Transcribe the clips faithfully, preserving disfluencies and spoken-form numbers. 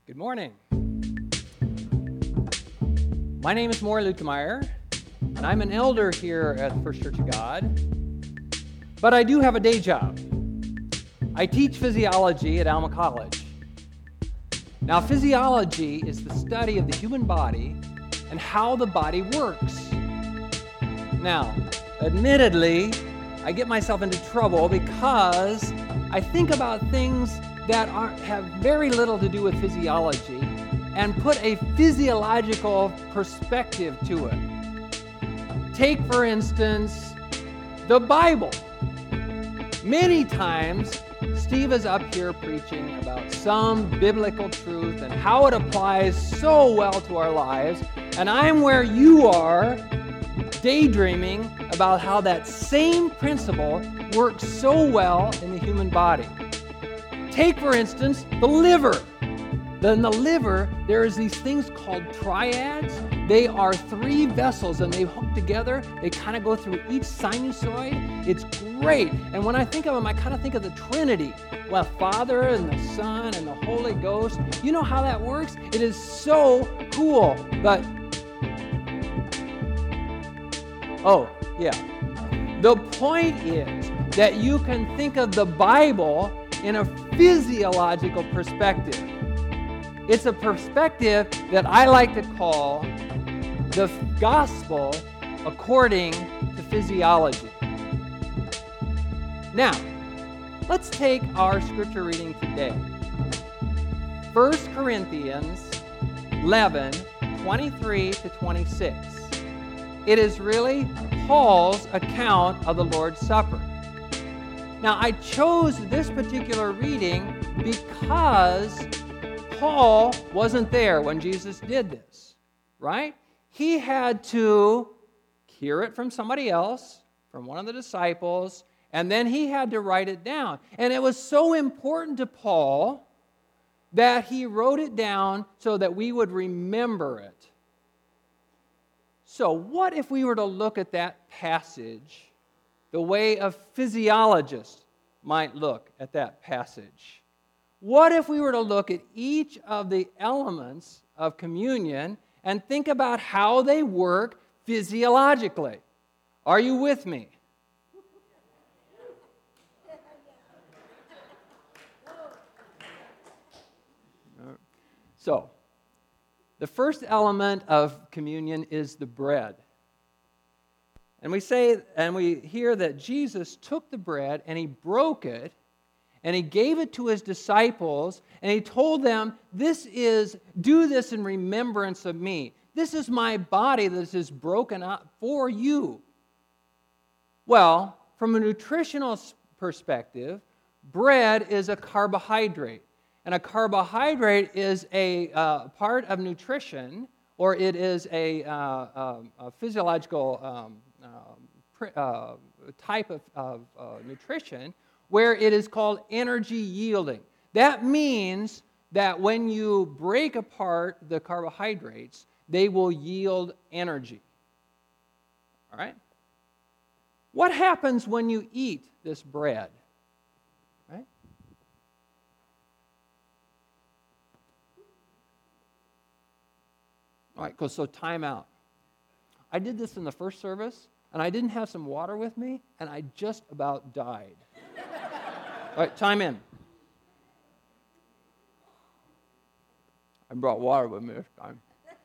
Good morning. My name is Maury Lukemeyer, and I'm an elder here at the First Church of God, but I do have a day job. I teach physiology at Alma College. Now, physiology is the study of the human body and how the body works. Now, admittedly, I get myself into trouble because I think about things that are, have very little to do with physiology and put a physiological perspective to it. Take, for instance, the Bible. Many times, Steve is up here preaching about some biblical truth and how it applies so well to our lives, and I'm where you are, daydreaming about how that same principle works so well in the human body. Take, for instance, the liver. In the liver, there is these things called triads. They are three vessels, and they hook together. They kind of go through each sinusoid. It's great. And when I think of them, I kind of think of the Trinity. Well, Father and the Son and the Holy Ghost. You know how that works? It is so cool. But, oh, yeah. The point is that you can think of the Bible in a physiological perspective. It's a perspective that I like to call the gospel according to physiology. Now, let's take our scripture reading today. First Corinthians eleven, twenty-three to twenty-six. It is really Paul's account of the Lord's Supper. Now, I chose this particular reading because Paul wasn't there when Jesus did this, right? He had to hear it from somebody else, from one of the disciples, and then he had to write it down. And it was so important to Paul that he wrote it down so that we would remember it. So what if we were to look at that passage the way a physiologist might look at that passage? What if we were to look at each of the elements of communion and think about how they work physiologically? Are you with me? So, the first element of communion is the bread. And we say, and we hear that Jesus took the bread and he broke it and he gave it to his disciples and he told them, this is, do this in remembrance of me. This is my body that is broken up for you. Well, from a nutritional perspective, bread is a carbohydrate. And a carbohydrate is a uh, part of nutrition, or it is a, uh, uh, a physiological um, uh, uh, type of, of uh, nutrition where it is called energy yielding. That means that when you break apart the carbohydrates, they will yield energy. All right? What happens when you eat this bread? Right? All right, so time out. I did this in the first service, and I didn't have some water with me, and I just about died. All right, time in. I brought water with me this time.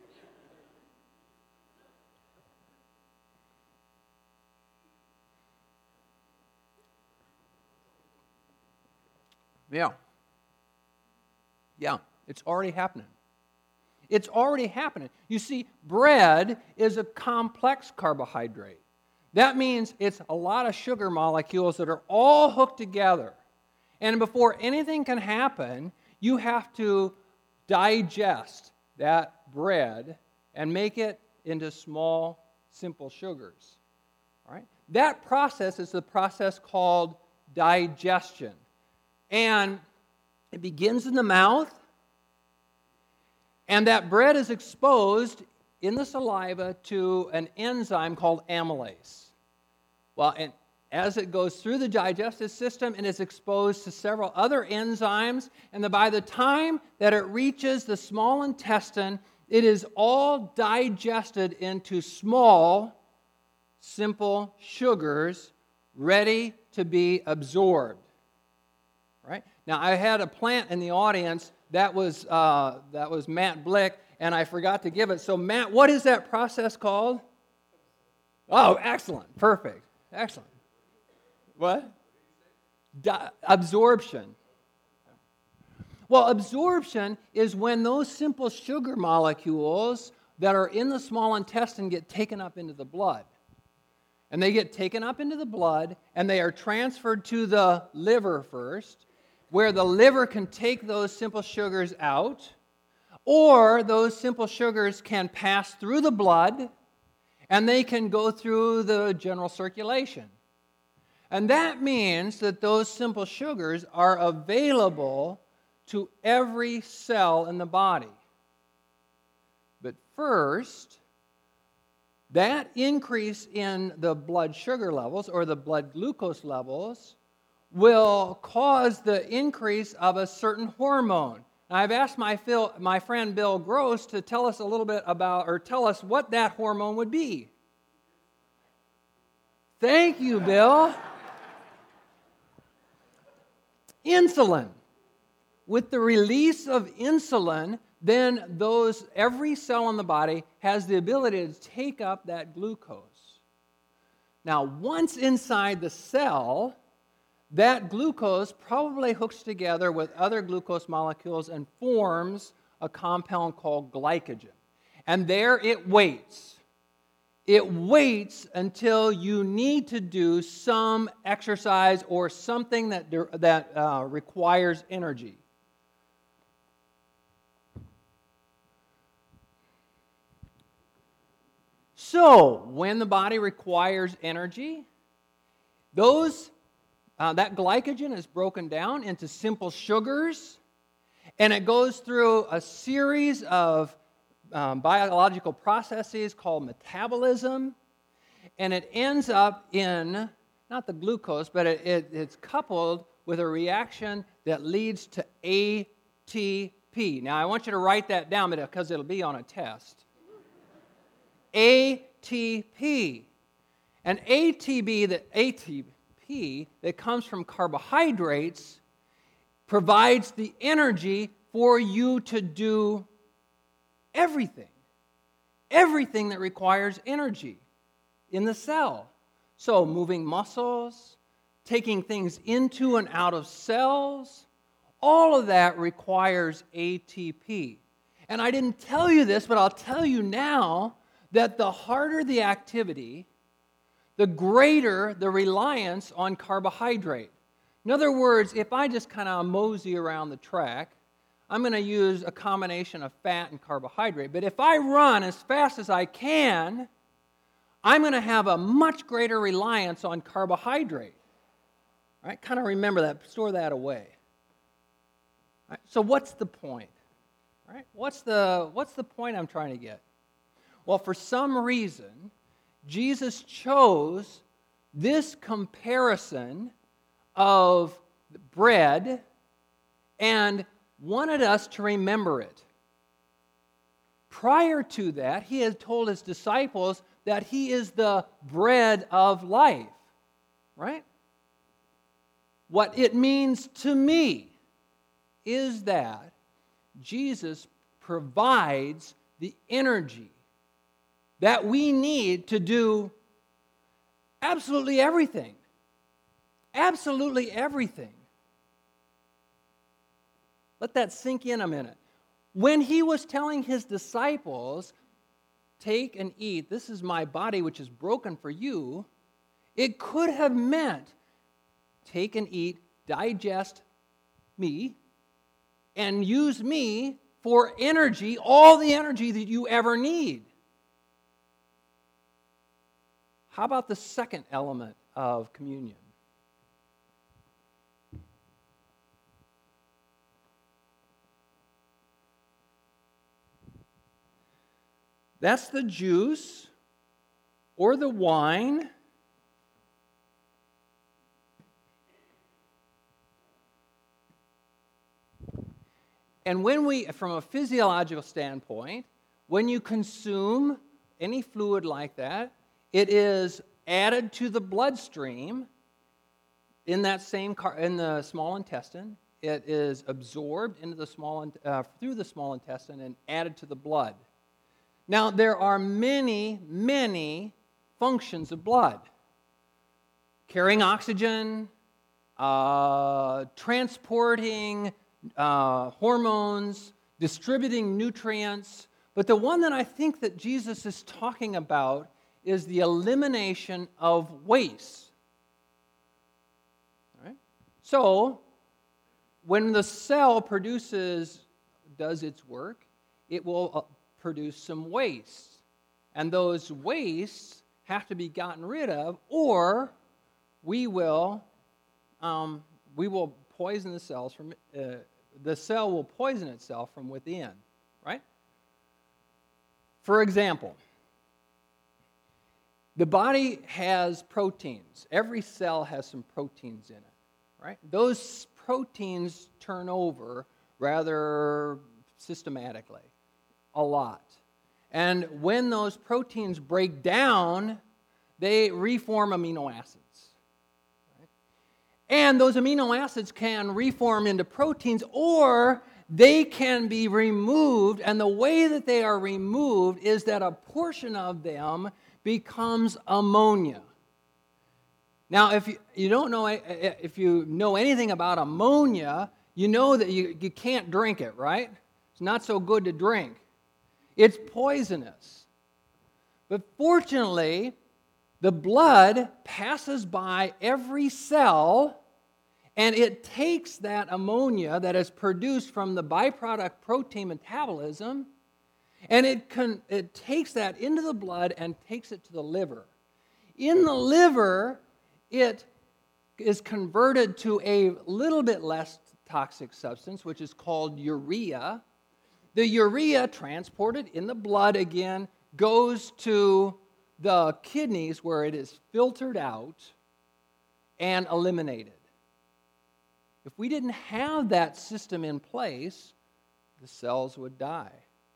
Yeah. Yeah, it's already happening. It's already happening. You see, bread is a complex carbohydrate. That means it's a lot of sugar molecules that are all hooked together. And before anything can happen, you have to digest that bread and make it into small, simple sugars. All right? That process is the process called digestion. And it begins in the mouth, and that bread is exposed in the saliva to an enzyme called amylase. Well, and as it goes through the digestive system and is exposed to several other enzymes. And the, by the time that it reaches the small intestine, it is all digested into small, simple sugars ready to be absorbed. Right? Now, I had a plant in the audience. That was, uh, that was Matt Blick, and I forgot to give it. So, Matt, what is that process called? Oh, excellent. Perfect. Excellent. What? Di- absorption. Well, absorption is when those simple sugar molecules that are in the small intestine get taken up into the blood. And they get taken up into the blood, and they are transferred to the liver first, where the liver can take those simple sugars out, or those simple sugars can pass through the blood, and they can go through the general circulation. And that means that those simple sugars are available to every cell in the body. But first, that increase in the blood sugar levels or the blood glucose levels will cause the increase of a certain hormone. Now, I've asked my, Phil, my friend Bill Gross to tell us a little bit about, or tell us what that hormone would be. Thank you, Bill. Insulin. With the release of insulin, then those every cell in the body has the ability to take up that glucose. Now, once inside the cell, that glucose probably hooks together with other glucose molecules and forms a compound called glycogen. And there it waits. It waits until you need to do some exercise or something that, that uh, requires energy. So, when the body requires energy, those uh, that glycogen is broken down into simple sugars, and it goes through a series of um, biological processes called metabolism, and it ends up in, not the glucose, but it, it, it's coupled with a reaction that leads to A T P. Now, I want you to write that down because it'll be on a test. A T P. And A T P, the A T P that comes from carbohydrates provides the energy for you to do everything. Everything that requires energy in the cell. So moving muscles, taking things into and out of cells, all of that requires A T P. And I didn't tell you this, but I'll tell you now that the harder the activity, the greater the reliance on carbohydrate. In other words, if I just kind of mosey around the track, I'm going to use a combination of fat and carbohydrate. But if I run as fast as I can, I'm going to have a much greater reliance on carbohydrate. All right? Kind of remember that, store that away. All right? So what's the point? All right? What's the, what's the point I'm trying to get? Well, for some reason, Jesus chose this comparison of bread and wanted us to remember it. Prior to that, he had told his disciples that he is the bread of life, right? What it means to me is that Jesus provides the energy that we need to do absolutely everything. Absolutely everything. Let that sink in a minute. When he was telling his disciples, take and eat, this is my body which is broken for you, it could have meant, take and eat, digest me, and use me for energy, all the energy that you ever need. How about the second element of communion? That's the juice or the wine And when we, from a physiological standpoint, when you consume any fluid like that, it is added to the bloodstream in that same car, in the small intestine. It is absorbed into the small uh, through the small intestine and added to the blood. Now, there are many, many functions of blood. Carrying oxygen, uh, transporting uh, hormones, distributing nutrients. But the one that I think that Jesus is talking about is the elimination of waste. All right? So, when the cell produces, does its work, it will uh, produce some waste. And those wastes have to be gotten rid of, or we will, um, we will poison the cells from, uh, the cell will poison itself from within, right? For example, the body has proteins. Every cell has some proteins in it, right? Those proteins turn over rather systematically, a lot. And when those proteins break down, they reform amino acids. Right? And those amino acids can reform into proteins, or they can be removed, and the way that they are removed is that a portion of them becomes ammonia. Now, if you, you don't know, if you know anything about ammonia, you know that you, you can't drink it, right? It's not so good to drink. It's poisonous. But fortunately, the blood passes by every cell, and it takes that ammonia that is produced from the byproduct protein metabolism, and it, can, it takes that into the blood and takes it to the liver. In the liver, it is converted to a little bit less toxic substance, which is called urea. The urea, transported in the blood again, goes to the kidneys where it is filtered out and eliminated. If we didn't have that system in place, the cells would die.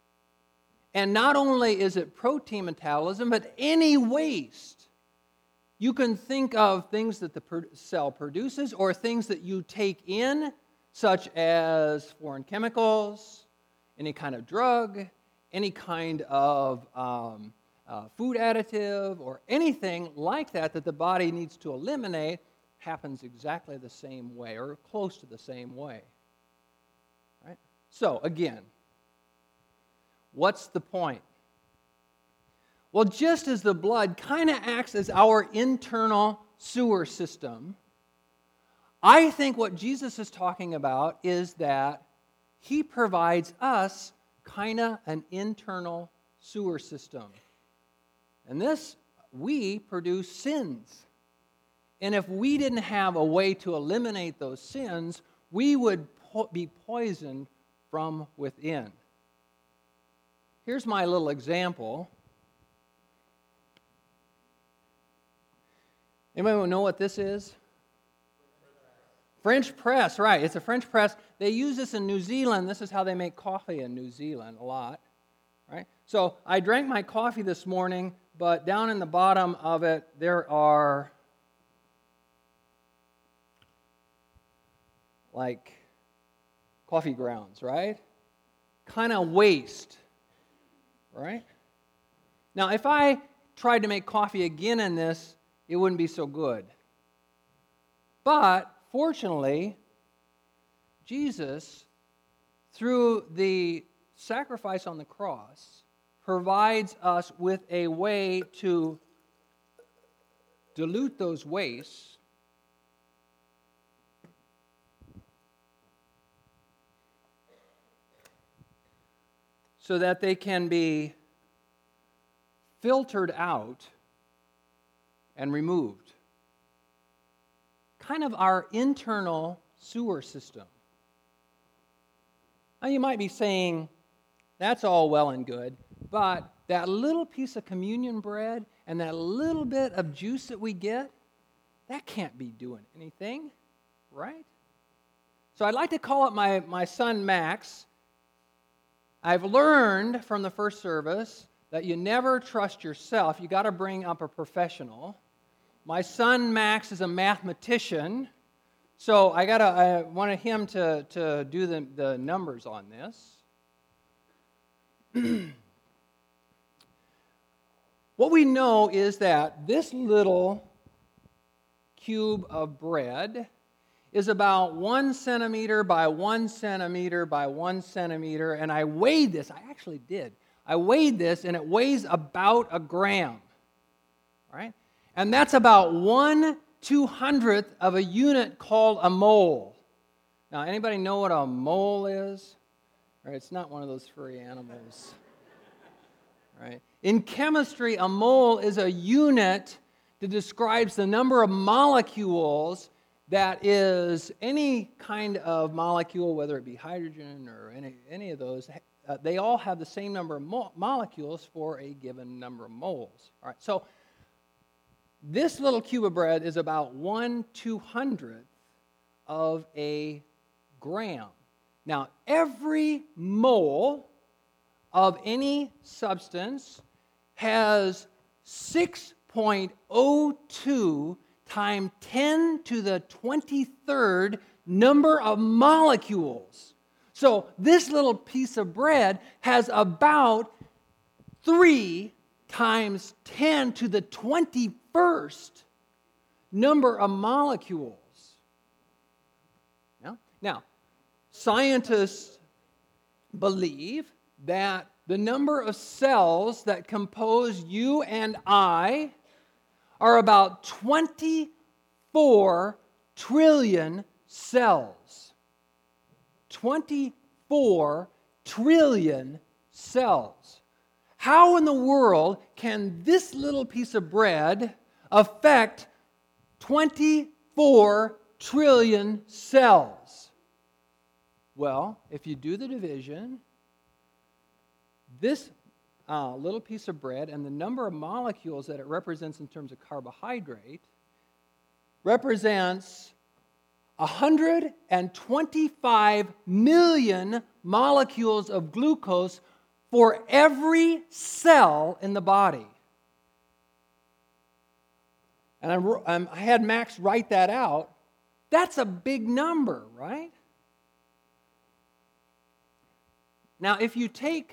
And not only is it protein metabolism, but any waste. You can think of things that the cell produces or things that you take in, such as foreign chemicals, any kind of drug, any kind of um, uh, food additive, or anything like that that the body needs to eliminate, happens exactly the same way, or close to the same way. Right? So, again, what's the point? Well, just as the blood kind of acts as our internal sewer system, I think what Jesus is talking about is that He provides us kind of an internal sewer system. And this, we produce sins. And if we didn't have a way to eliminate those sins, we would po- be poisoned from within. Here's my little example. Anybody know what this is? French press, right. It's a French press. They use this in New Zealand. This is how they make coffee in New Zealand a lot. Right? So I drank my coffee this morning, but down in the bottom of it, there are like coffee grounds, right? Kind of waste, right? Now, if I tried to make coffee again in this, it wouldn't be so good. But fortunately, Jesus, through the sacrifice on the cross, provides us with a way to dilute those wastes so that they can be filtered out and removed. Kind of our internal sewer system. Now you might be saying, that's all well and good, but that little piece of communion bread and that little bit of juice that we get, that can't be doing anything, right? So I'd like to call up my, my son Max, I've learned from the first service that you never trust yourself. You got to bring up a professional. My son Max is a mathematician, so I gotta. I wanted him to to do the the numbers on this. What we know is that this little cube of bread is about one centimeter by one centimeter by one centimeter, and I weighed this. I actually did. I weighed this, and it weighs about a gram. All right? And that's about one two-hundredth of a unit called a mole. Now, anybody know what a mole is? All right, it's not one of those furry animals. All right? In chemistry, a mole is a unit that describes the number of molecules that is any kind of molecule, whether it be hydrogen or any, any of those, uh, they all have the same number of mo- molecules for a given number of moles. All right, so this little cube of bread is about one two-hundredth of a gram. Now, every mole of any substance has six point zero two times ten to the twenty-third number of molecules. So this little piece of bread has about three times ten to the twenty-first number of molecules. Now, now scientists believe that the number of cells that compose you and I are about twenty-four trillion cells. twenty-four trillion cells. How in the world can this little piece of bread affect twenty-four trillion cells? Well, if you do the division, this uh, little piece of bread and the number of molecules that it represents in terms of carbohydrate represents one hundred twenty-five million molecules of glucose for every cell in the body. And I'm, I'm, I had Max write that out. That's a big number, right? Now, if you take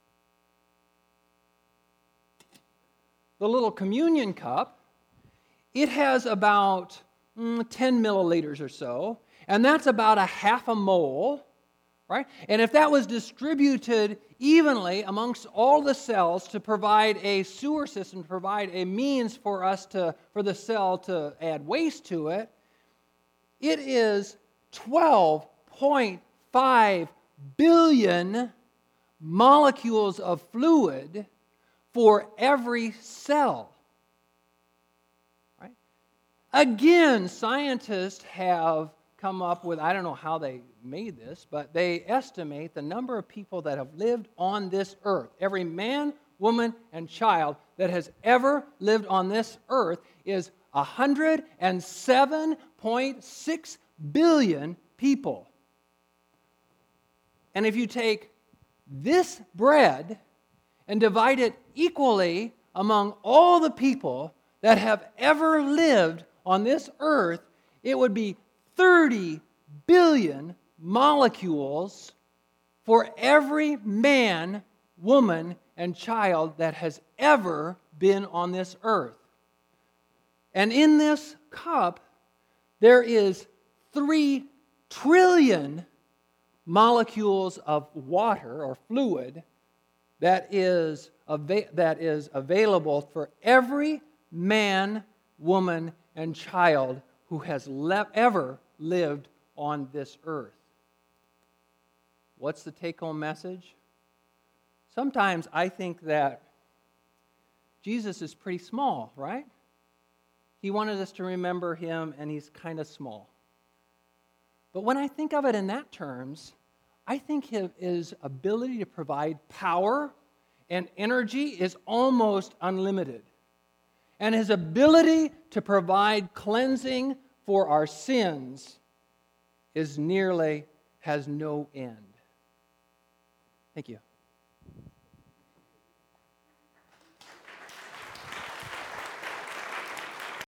the little communion cup, it has about mm, ten milliliters or so, and that's about a half a mole, right? And if that was distributed evenly amongst all the cells to provide a sewer system, to provide a means for us to, for the cell to add waste to it, it is twelve point five billion molecules of fluid for every cell. Right? Again, scientists have come up with, I don't know how they made this, but they estimate the number of people that have lived on this earth. Every man, woman, and child that has ever lived on this earth is one hundred seven point six billion people. And if you take this bread and divide it equally among all the people that have ever lived on this earth, it would be thirty billion molecules for every man, woman, and child that has ever been on this earth. And in this cup, there is three trillion molecules of water or fluid that is, ava- that is available for every man, woman, and child who has le- ever lived on this earth. What's the take-home message? Sometimes I think that Jesus is pretty small, right? He wanted us to remember him, and he's kind of small. But when I think of it in that terms, I think his ability to provide power and energy is almost unlimited. And his ability to provide cleansing for our sins is nearly, has no end. Thank you.